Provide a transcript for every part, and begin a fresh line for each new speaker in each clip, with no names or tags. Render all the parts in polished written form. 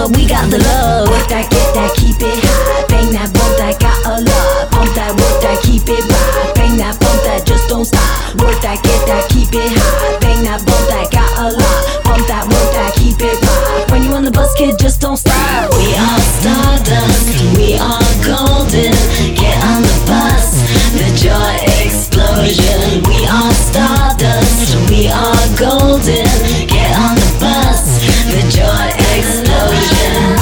but we got the love. Work that, get that, keep it high. Bang that, bump that, got a lot. Pump that, work that, keep it right. Bang that, bump that, just don't stop. Work that, get that, keep it high. Bang that, bump that, got a lot. Pump that, work that, keep it right. When you on the bus, kid, just don't stop. We are stardust, we are golden. Get on the bus, the joy explosion. We are stardust, we are golden. Get on the bus, the joy explosion.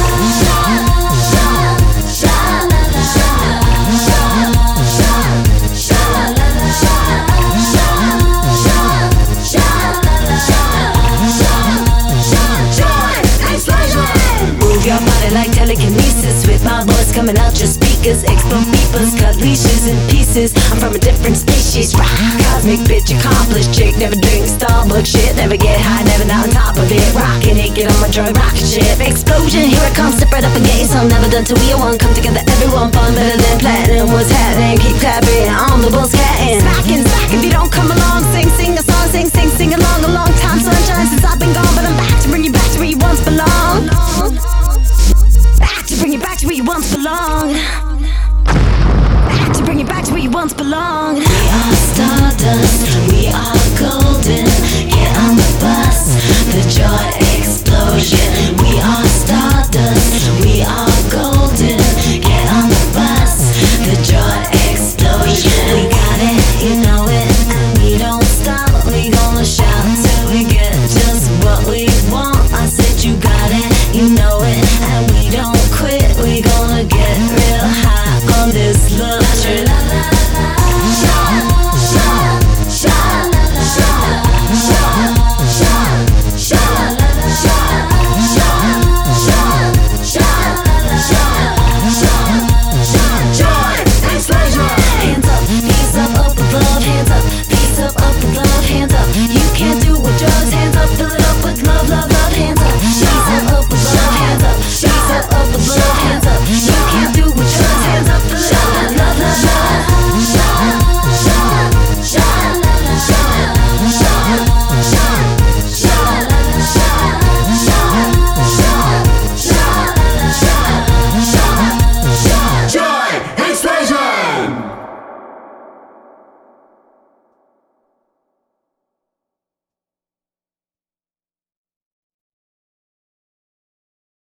Move your body like telekinesis with my voice coming out your speakers. Explode beepers, cut leashes in pieces. I'm from a different species. Rock, cosmic bitch, accomplished chick. Never drink Starbucks shit. Never get high, never not on top of it. Rockin' it, get on my joy rocket ship. Explosion, here it comes, spread up again. So never done till we are one. Come together, everyone fun, better than platinum. What's happening? Keep clapping on the bus catting. Smacking, smack if you don't come along. Sing, sing a song, sing, sing, sing along. A long time sunshine since I've been gone, but I'm back to bring you back to where you once belonged. Back to bring you back to where you once belonged. Back to bring you back to where you once belonged. We are stardust, we are golden.